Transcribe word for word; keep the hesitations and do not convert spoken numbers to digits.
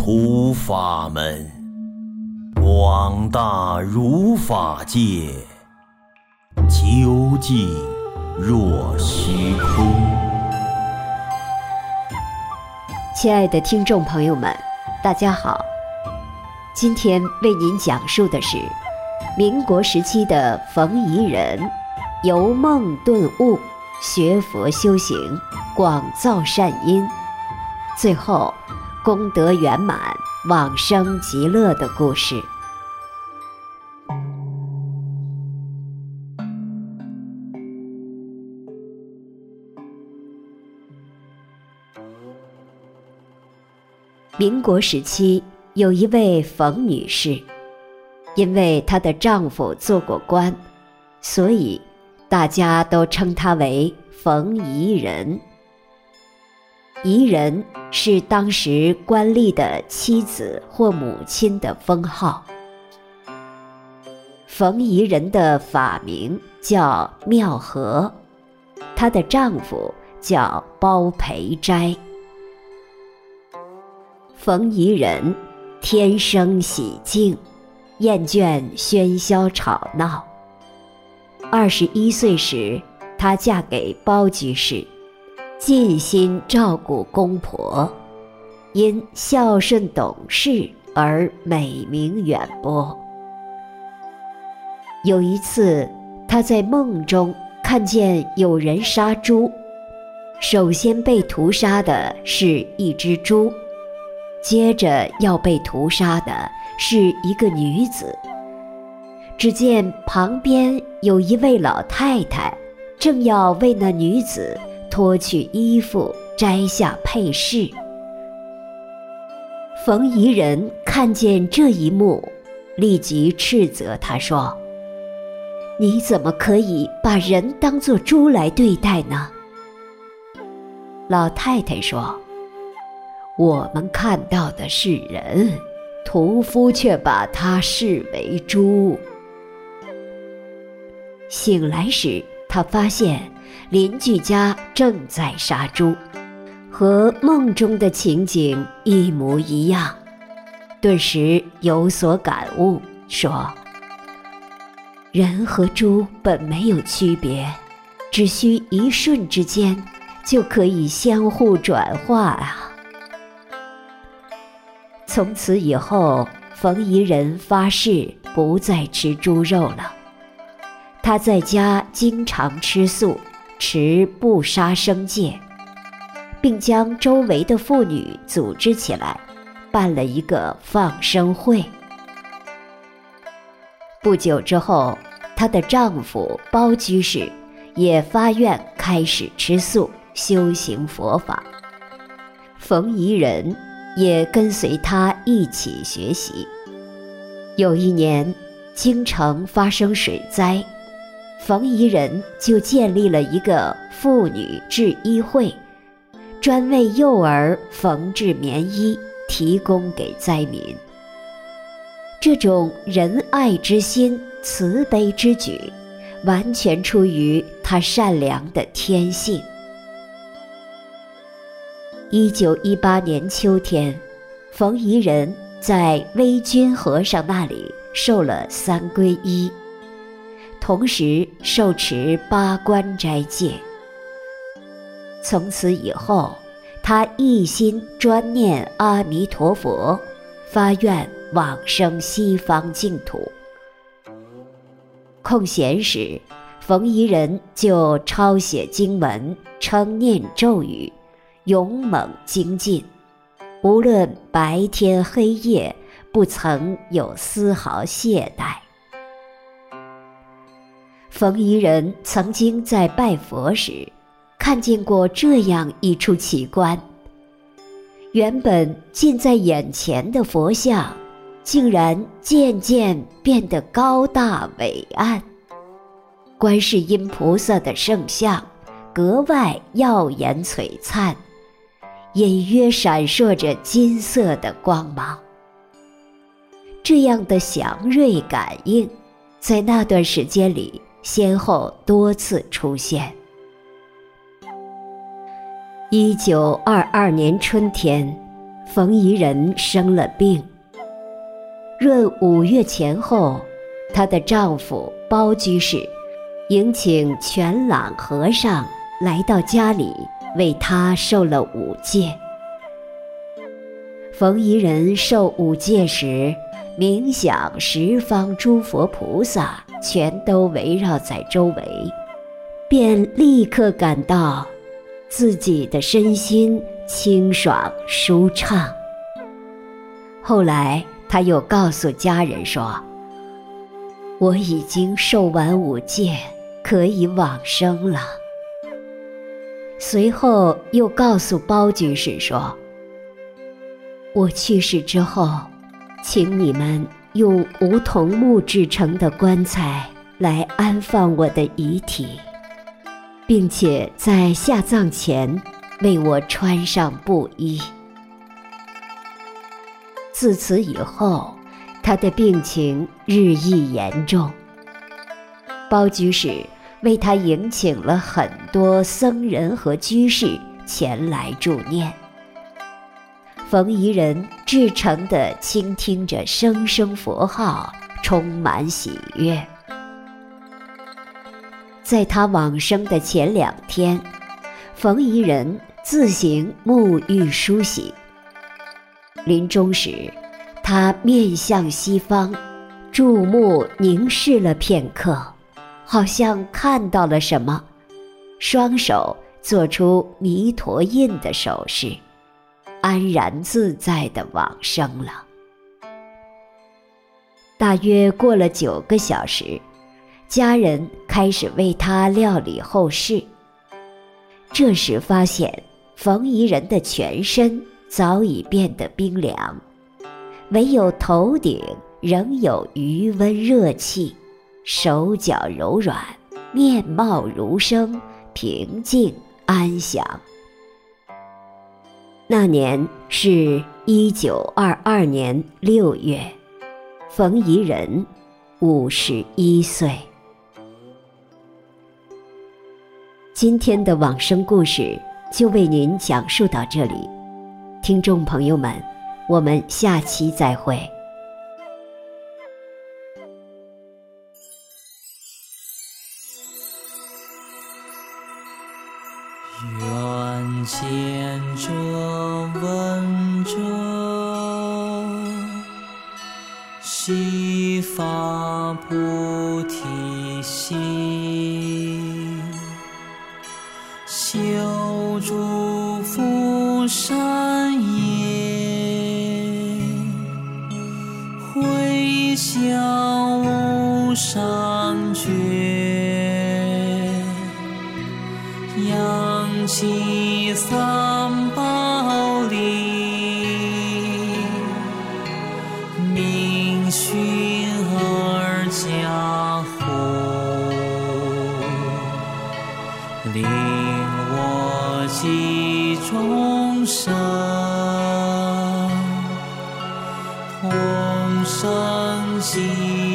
突法门，广大如法界，究竟若虚空。 亲爱的听众朋友们，大家好，今天为您讲述的是民国时期的冯夷人由梦顿悟，学佛修行，广造善因，最后功德圆满，往生极乐的故事。民国时期有一位冯女士，因为她的丈夫做过官，所以大家都称她为冯夷人。夷人是当时官吏的妻子或母亲的封号。冯夷人的法名叫妙和，她的丈夫叫包培斋。冯夷人天生喜静，厌倦喧嚣吵闹。二十一岁时，她嫁给包居士，尽心照顾公婆，因孝顺懂事而美名远播。有一次，她在梦中看见有人杀猪，首先被屠杀的是一只猪，接着要被屠杀的是一个女子。只见旁边有一位老太太，正要为那女子脱去衣服，摘下配饰。冯夷人看见这一幕，立即斥责她说：“你怎么可以把人当作猪来对待呢？”老太太说：“我们看到的是人，屠夫却把他视为猪。”醒来时，他发现邻居家正在杀猪，和梦中的情景一模一样，顿时有所感悟，说：“人和猪本没有区别，只需一瞬之间，就可以相互转化啊。”从此以后，冯夷人发誓不再吃猪肉了。他在家经常吃素，持不杀生戒，并将周围的妇女组织起来，办了一个放生会。不久之后，她的丈夫包居士也发愿开始吃素，修行佛法。冯夷人也跟随他一起学习。有一年，京城发生水灾，冯夷人就建立了一个妇女制衣会，专为幼儿缝制棉衣，提供给灾民。这种仁爱之心、慈悲之举，完全出于他善良的天性。一九一八年秋天，冯夷人在微君和尚那里受了三皈依，同时受持八关斋戒。从此以后，他一心专念阿弥陀佛，发愿往生西方净土。空闲时，冯夷人就抄写经文，称念咒语，勇猛精进，无论白天黑夜，不曾有丝毫懈怠。冯夷人曾经在拜佛时，看见过这样一处奇观：原本近在眼前的佛像，竟然渐渐变得高大伟岸。观世音菩萨的圣像格外耀眼璀璨，隐约闪烁着金色的光芒。这样的祥瑞感应，在那段时间里先后多次出现。一九二二年春天， 冯夷人生了病。闰五月前后，她的丈夫包居士迎请全朗和尚来到家里，为她受了五戒。冯夷人受五戒时，冥想十方诸佛菩萨全都围绕在周围，便立刻感到自己的身心清爽舒畅。后来他又告诉家人说，我已经受完五戒，可以往生了。随后又告诉包居士说，我去世之后，请你们用梧桐木制成的棺材来安放我的遗体，并且在下葬前为我穿上布衣。自此以后，他的病情日益严重。包居士为他迎请了很多僧人和居士前来助念。冯夷人至诚地倾听着声声佛号，充满喜悦。在他往生的前两天，冯夷人自行沐浴梳洗。临终时，他面向西方，注目凝视了片刻，好像看到了什么，双手做出弥陀印的手势，安然自在地往生了。大约过了九个小时，家人开始为他料理后事。这时发现冯夷人的全身早已变得冰凉，唯有头顶仍有余温热气，手脚柔软，面貌如生，平静安详。那年是一九二二年六月，冯夷人五十一岁。今天的往生故事就为您讲述到这里，听众朋友们，我们下期再会。 愿见者闻者，悉发菩提心，修诸福善业，回向无上觉，扬起三宝力，明熏而加护，令我及众生同生极